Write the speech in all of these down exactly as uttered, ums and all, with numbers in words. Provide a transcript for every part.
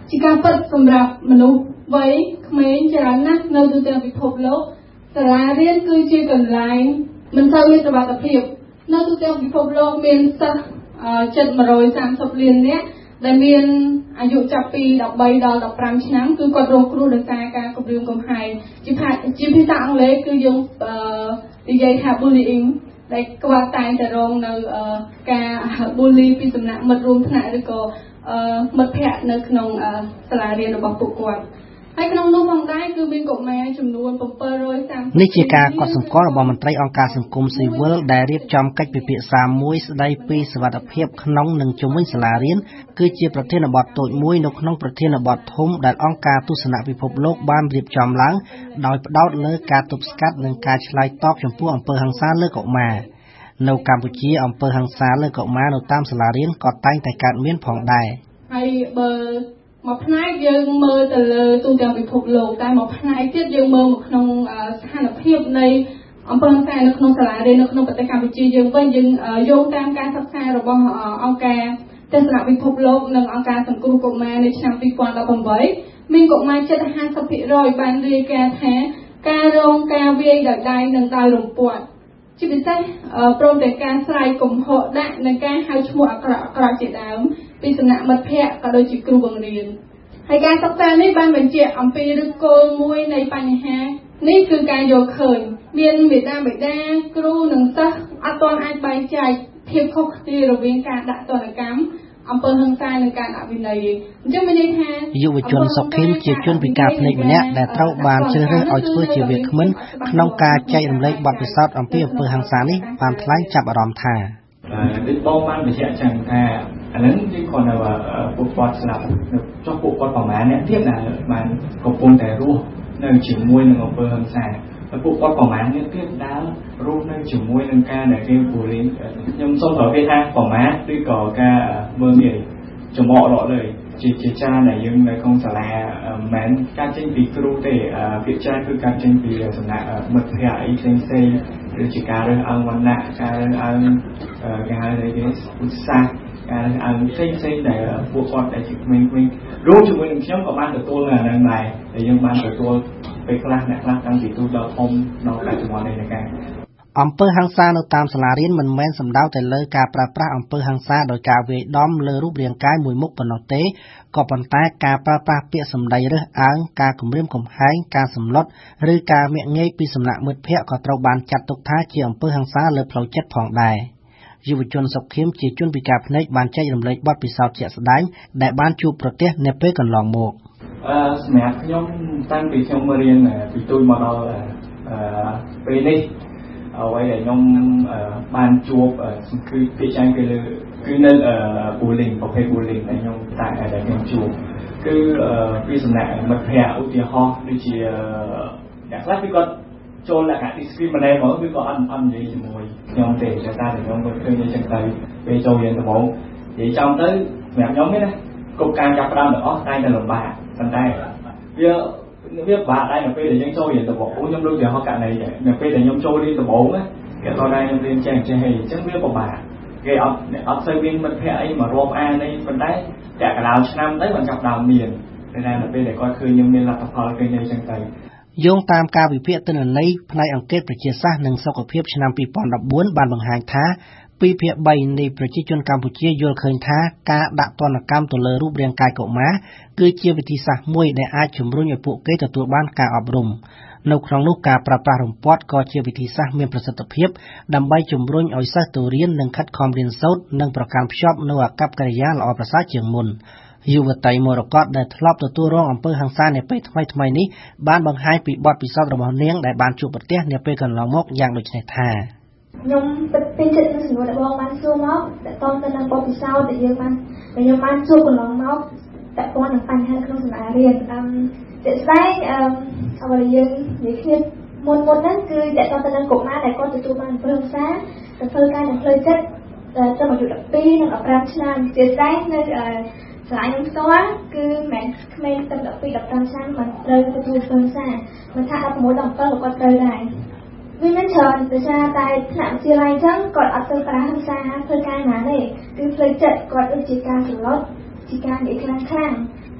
ជាការពិតសម្រាប់មនុស្សវ័យក្មេងច្រើនណាស់នៅទូទាំងពិភពលោកសាលារៀនគឺជាកន្លែងមិនសូវមានសុវត្ថិភាពនៅទូទាំងពិភពលោកមានសិស្សជិតone hundred thirtyលាននាក់ដែលមានអាយុចាប់ពីthirteenដល់fifteenឆ្នាំគឺគាត់រងគ្រោះដោយសារការគំរាមកំហែងជាជាភាសាអង់គ្លេសគឺយើងនិយាយថា bullying ដែលគាត់តែងតែរងនៅការ bully ពីសំណាក់មិត្តរួមថ្នាក់ឬក៏មិត្តភ័ក្តិនៅក្នុងសាលារៀនរបស់ពួកគាត់ហើយក្នុងនោះផងដែរគឺមានកុមារចំនួនseven hundred thirty នេះជាការកត់សម្គាល់របស់មន្ត្រីអង្គការសង្គមស៊ីវិលដែលរៀបចំកិច្ចពិភាក្សាមួយស្ដីពីសុវត្ថិភាពក្នុងនិងជុំវិញសាលារៀនគឺជាប្រធានបទតូចមួយនៅក្នុងប្រធានបទធំដែលអង្គការទស្សនពិភពលោកបានរៀបចំឡើងដោយផ្ដោតលើការទប់ស្កាត់និងការឆ្លើយតបចំពោះអំពើហិង្សាលើកុមារនៅកម្ពុជាអំពើហិង្សាលើកុមារនៅតាមសាលារៀនក៏តែងតែកើតមានផងដែរហើយបើមួយផ្នែកយើងមើលទៅលើទូទាំងពិភពលោកតែមួយផ្នែកទៀតយើងមើលមកក្នុងស្ថានភាពនៃអំពើហិង្សានៅក្នុងសាលារៀននៅក្នុងប្រទេសកម្ពុជាយើងវិញយើងយោងតាមការសិក្សារបស់អង្គការទស្សនពិភពលោកនិងអង្គការសង្គ្រោះកុមារនៅឆ្នាំtwo thousand eighteenមានកុមារជិតfifty percentបានរាយការណ៍ថាការរងការវាយដោយដៃនិងដោយរំពាត់ជាពិសេសព្រមទាំងការស្រាយកំហុសដាក់និងការហៅឈ្មោះអាក្រក់អាក្រក់ជាដើមពីសំណាក់មិត្តភ័ក្តិក៏ដូចជាគ្រូបង្រៀនហើយការសិក្សានេះបានបញ្ជាក់អំពីឫសគល់មួយនៃបញ្ហានេះគឺការយល់ឃើញមានមេដាបេដាគ្រូនិងសិស្សអត់ទាន់អាចបែងចែកភាពខុសគ្នារវាងការដាក់ទណ្ឌកម្មអំពើហិង្សានិងការដាក់វិន័យអញ្ចឹងមានន័យថាយុវជនសុខេមជាជនពិការភ្នែកម្នាក់ដែលត្រូវបានជ្រើសរើសឲ្យធ្វើជាវាគ្មិនក្នុងការចែករំលែកបទពិសោធន៍អំពីអំពើហិង្សានេះបានថ្លែងចាប់អារម្មណ៍ថាដូចបងបានបញ្ជាក់ចឹងថាអានឹងគឺគាត់នៅពួកគាត់ស្លាប់ចុះពួកគាត់ប្រហែលអ្នកទៀតដែលបានកំពុងតែរស់នៅជាមួយនឹងអំពើហិង្សាហើយពួកគាត់ប្រហែលអ្នកទៀតដែលរស់នៅជាមួយនឹងការដែលគេ bullying ខ្ញុំសូមប្រកាសថាប្រហែលឬក៏ការមើលងាយចំអករកលើជាជាចារដែលយើងនៅក្នុងសាលាមិនការចេញពីគ្រូទេភាគច្រើនគឺការចេញពីសំណាក់មិត្តភ័ក្តិអីផ្សេងផ្សេងឬជាការរើសអើងវណ្ណៈការរើសអើងគេហៅថាគេឧស្សាហ៍ការរើសអើងផ្សេងផ្សេងដែលពួកគាត់ដែលជាក្មេងៗរួមជាមួយនឹងខ្ញុំក៏បានទទួលនៅអានឹងដែរដែលយើងបានទទួលពេលខ្លះអ្នកខ្លះតាំងពីទូដល់ធំដល់បច្ចុប្បន្ននេះនៅការអំពើហិង្សានៅតាមសាលារៀនមិនមែនសំដៅតែលើការប្រើប្រាស់អំពើហិង្សាដោយការវាយដំលើរូបរាងកាយមួយមុខប៉ុណ្ណោះទេក៏ប៉ុន្តែការប្រើប្រាស់ពាក្យសម្ដីរើសអើងការគំរាមកំហែងការសម្លុតឬការមាក់ងាយពីសំណាក់មិត្តភ័ក្តិក៏ត្រូវបានចាត់ទុកថាជាអំពើហិង្សាលើផ្លូវចិត្តផងដែរយុវជនសុខេមជាជនពិការភ្នែកបានចែករំលែកបទពិសោធន៍ជាក់ស្ដែងដែលបានជួបប្រទះនៅពេលកន្លងមកអឺសម្រាប់ខ្ញុំតាំងពីខ្ញុំរៀនពីទូចមកដល់អឺពេលនេះអ្វីដែលខ្ញុំបានជួបគឺភាគច្រើនគឺគឺនៅ bullying ប្រភេទ bullying ដែលខ្ញុំតែដែលខ្ញុំជួបគឺពីសំណាក់មិត្តភ័ក្តិឧទាហរណ៍ដូចជាអ្នកខ្លះគឺគាត់ចូលលក្ខណៈ discriminate មកគឺគាត់អត់អត់និយាយជាមួយខ្ញុំទេតែតែខ្ញុំគាត់ឃើញអញ្ចឹងទៅពេលចូលរៀនដំបូងនិយាយចំទៅសម្រាប់ខ្ញុំទេណាគ្រប់ការចាប់ផ្ដើមទាំងអស់តែតែលំបាកប៉ុន្តែវាវាបាក់ដែរនៅពេលដែលយើងចូលរៀនដំបូងខ្ញុំដូចជាហោះករណីដែរនៅពេលដែលខ្ញុំចូលរៀនដំបូងណាគេគាត់ដែរខ្ញុំរៀនចេះចេះអីអញ្ចឹងវាពិបាកគេអត់អត់សូវមានមិត្តភ័ក្តិអីមករាប់អានអីប៉ុន្តែតែកន្លងឆ្នាំទៅបានចាប់ដើមមានតែនៅពេលដែលគាត់ឃើញខ្ញុំមានលទ្ធផលឃើញអីចឹងទៅយោងតាមការវិភាគទិន្នន័យផ្នែកអង្គការប្រជាសាស្ត្រនិងសុខភាពឆ្នាំtwo thousand fourteenបានបង្ហាញថាtwoភាគthreeនៃប្រជាជនកម្ពុជាយល់ឃើញថាការដាក់ទណ្ឌកម្មទៅលើរូបរាងកាយកុមារគឺជាវិធីសាស្ត្រមួយដែលអាចជំរុញឲ្យពួកគេទទួលបានការអប់រំនៅក្នុងនោះការប្រើប្រាស់រំពាត់ក៏ជាវិធីសាស្ត្រមានប្រសិទ្ធភាពដើម្បីជំរុញឲ្យសិស្សទៅរៀននិងខិតខំរៀនសូត្រនិងប្រកាន់ខ្ជាប់នូវអាកប្បកិរិយាល្អប្រសើរជាងមុនយុវតីមរកតដែលធ្លាប់ទទួលរងអំពើហិង្សានៅពេលថ្មីថ្មីនេះបានបង្ហាញពីបទពិសោធន៍របស់នាងដែលបានជួបប្រទះនៅពេលកន្លងមកយ៉ាងដូចនេះថាខ្ញុំពិតពេញចិត្តនឹងសំណួរដែលបងបានសួរមកតកតទៅនឹងបទពិសោធន៍ដែលយើងបានដែលខ្ញុំបានជួបកន្លងមកតកតនឹងបញ្ហាក្នុងសាលារៀនអឺជាក់ស្ដែងអឺអ្វីយើងនិយាយគ្នាមុនមុនហ្នឹងគឺតកតទៅនឹងកុមារដែលគាត់ទទួលបានអំពើហិង្សាទៅធ្វើការនៅផ្លូវចិត្តត្រឹមអាយុtwelveនិងfifteenឆ្នាំជាក់ស្ដែងនៅសាលាខ្ញុំផ្ទាល់គឺមិនមែនក្មេងតែtwelve fifteenឆ្នាំមិនត្រូវទទួលហិង្សាមិនថាsixteen seventeenក៏គាត់ត្រូវដែរវាមានច្រើនដូចថាតែថ្នាក់វិទ្យាល័យអញ្ចឹងគាត់អត់ទៅប្រើហិង្សាធ្វើការណាទេគឺផ្លូវចិត្តគាត់ដូចជាការសន្លត់ជាការនិយាយខ្លាំងខ្លាំងអ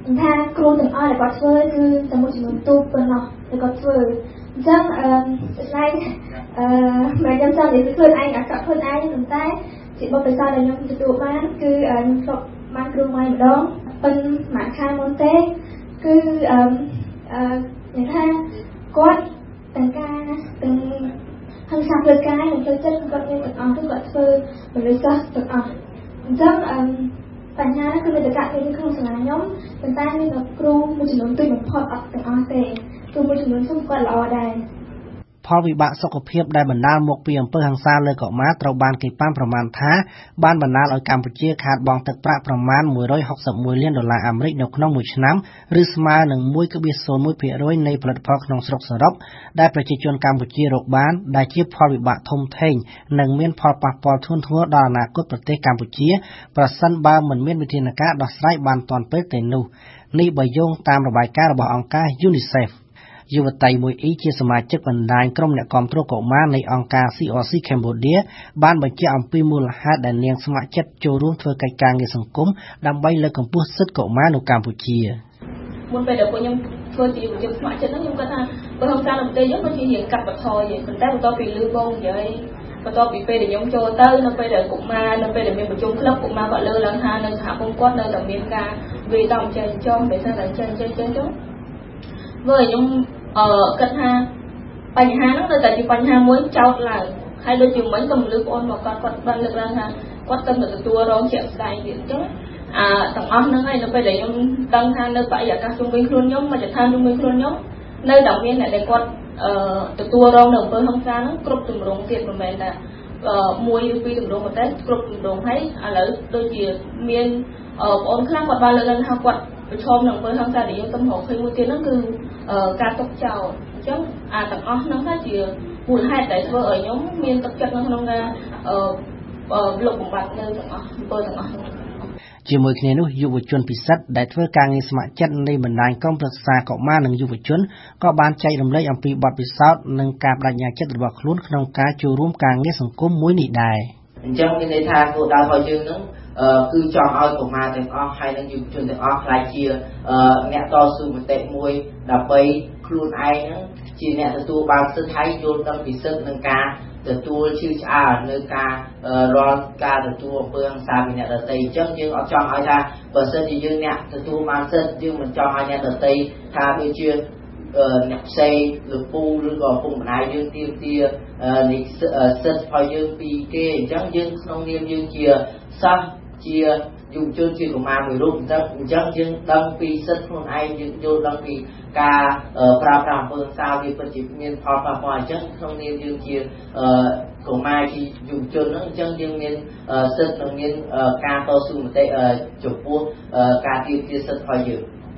ថាគ្រូទាំងអស់ដែលគាត់ធ្វើគឺតែមួយចំនួនទូប៉ុណ្ណោះដែលគាត់ធ្វើអញ្ចឹងអឺស្លាយអឺមកខ្ញុំចង់និយាយខ្លួនឯងអាកប្បខ្លួនឯងប៉ុន្តែជាបទពិសោធន៍ដែលខ្ញុំទទួលបានគឺខ្ញុំធ្លាប់បានគ្រូមួយម្ដងប៉ុន្តែមួយខែមុនទេគឺអឺអឺនិយាយថាគាត់ទាំងការទាំងហឹងសាផ្លូវកាយនិងផ្លូវចិត្តគាត់មានទាំងអស់គឺគាត់ធ្វើមនុស្សទាំងអស់អញ្ចឹងអឺបញ្ហាគឺមានតែការងារក្នុងសាលាខ្ញុំប៉ុន្តែមានតែគ្រូមួយចំនួនតិចបំផុតអត់ទាំងអស់ទេគ្រូមួយចំនួនគឺគាត់ល្អដែរផលវិបាកសុខភាពដែលបណ្ដាលមកពីអំពើហិង្សាលើកុមារត្រូវបានគេប៉ាន់ប្រមាណថាបានបណ្ដាលឲ្យកម្ពុជាខាតបង់ទឹកប្រាក់ប្រមាណមួយរយហុកសិបមួយលានដុល្លារអាមេរិកនៅក្នុងមួយឆ្នាំឬស្មើនឹង មួយភាគមួយភាគរយ នៃផលិតផលក្នុងស្រុកសរុបដែលប្រជាជនកម្ពុជារកបានដែលជាផលវិបាកធំធេងនិងមានផលប៉ះពាល់ធ្ងន់ធ្ងរដល់អនាគតប្រទេសកម្ពុជាប្រសិនបើមិនមានវិធានការដោះស្រាយបានទាន់ពេលទេនោះនេះបើយោងតាមរបាយការណ៍របស់អង្គការ UNICEFយុវតីមួយអ៊ីជាសមាជិកបណ្ដាញក្រុមអ្នកគាំទ្រកុមារនៃអង្គការ C R C Cambodia បានបញ្ជាក់អំពីមូលហេតុដែលនាងស្ម័គ្រចិត្តចូលរួមធ្វើកិច្ចការងារសង្គមដើម្បីលើកកម្ពស់សិទ្ធិកុមារនៅកម្ពុជាមុនពេលដែលពួកខ្ញុំធ្វើជាយុវជនស្ម័គ្រចិត្តហ្នឹងខ្ញុំគាត់ថាបើហងការនៅប្រទេសយើងមិនជារៀងកាត់បន្ថយទេប៉ុន្តែបន្ទាប់ពីលឺបងនិយាយបន្ទាប់ពីពេលដែលខ្ញុំចូលទៅនៅពេលដែលកុមារនៅពេលដែលមានប្រជុំក្លឹបកុមារគាត់លើកឡើងថានៅសហគមន៍គាត់នៅតែមានការវាយដំចេះចំដោយសារតែចេះចេះចេះចុះវើខ្ញុំអឺគិតថាបញ្ហាហ្នឹងនៅតែជាបញ្ហាមួយចោតឡើងហើយដូចជាមិញក៏មនុស្សបងមកគាត់គាត់បានលើកឡើងថាគាត់ទៅទទួលរងជាក់ស្ដែងទៀតអញ្ចឹងអាទាំងអស់ហ្នឹងហើយនៅពេលដែលខ្ញុំដឹងថានៅបរិយាកាសជុំវិញខ្លួនខ្ញុំមកចឋានជុំវិញខ្លួនខ្ញុំនៅតែមានអ្នកដែលគាត់អឺទទួលរងនៅអំពើហិង្សាហ្នឹងគ្រប់ទម្រង់ទៀតមិនមែនថាមួយឬពីរទម្រង់ប៉ុន្តែគ្រប់ទម្រង់ហើយឥឡូវដូចជាមានបងអូនខ្លះគាត់បានលើកឡើងថាគាត់ប្រឈមនឹងអំពើហិង្សាដែលយើងទំហំឃើញមួយទៀតហ្នឹងគឺការទុកចោលអញ្ចឹងអាទាំងអស់ហ្នឹងថាជាមូលហេតុដែលធ្វើឲ្យខ្ញុំមានទឹកចិត្តនៅក្នុងការអឺលុបបំបាត់នៅទាំងអស់អំពើទាំងអស់ហ្នឹងជាមួយគ្នានោះយុវជនពិសិដ្ឋដែលធ្វើការងារស្ម័គ្រចិត្តនៃបណ្ដាញក្រុមប្រឹក្សាកុមារនិងយុវជនក៏បានចែករំលែកអំពីបទពិសោធន៍និងការបដិញ្ញាចិត្តរបស់ខ្លួនក្នុងការចូលរួមការងារសង្គមមួយនេះដែរអញ្ចឹងមានន័យថាគោលដៅរបស់យើងនឹងគឺចង់ឲ្យកុមារទាំងអស់ហើយនិងយុវជនទាំងអស់ខ្លាចជាអ្នកតស៊ូមតិមួយដើម្បីខ្លួនឯងហ្នឹងជាអ្នកទទួលបានសិទ្ធិហើយយល់ដឹងពីសិទ្ធិនិងការទទួលជឿឆ្អាលនៅការរាល់ការទទួលអំពើហិង្សាពីអ្នកដទៃអញ្ចឹងយើងអត់ចង់ឲ្យថាបើសិនជាយើងអ្នកទទួលបានសិទ្ធិយើងមិនចង់ឲ្យអ្នកដទៃថាដូចជាអ្នកផ្សេងលោកពូឬក៏ពុកម្ដាយយើងទាមទារនៃសិទ្ធិឲ្យយើងពីគេអញ្ចឹងយើងក្នុងនាមយើងជាសិស្សជាយុវជនជាកុមារមួយរូបអញ្ចឹងអញ្ចឹងយើងដឹងពីសិទ្ធិខ្លួនឯងយើងយល់ដឹងពីការប្រើប្រាស់អំពើហិង្សាវាពិតជាមានផលប៉ះពាល់អញ្ចឹងក្នុងនាមយើងជាកុមារជាយុវជនហ្នឹងអញ្ចឹងយើងមានសិទ្ធិនិងមានការតស៊ូមតិចំពោះការទាមទារសិទ្ធិរបស់យើង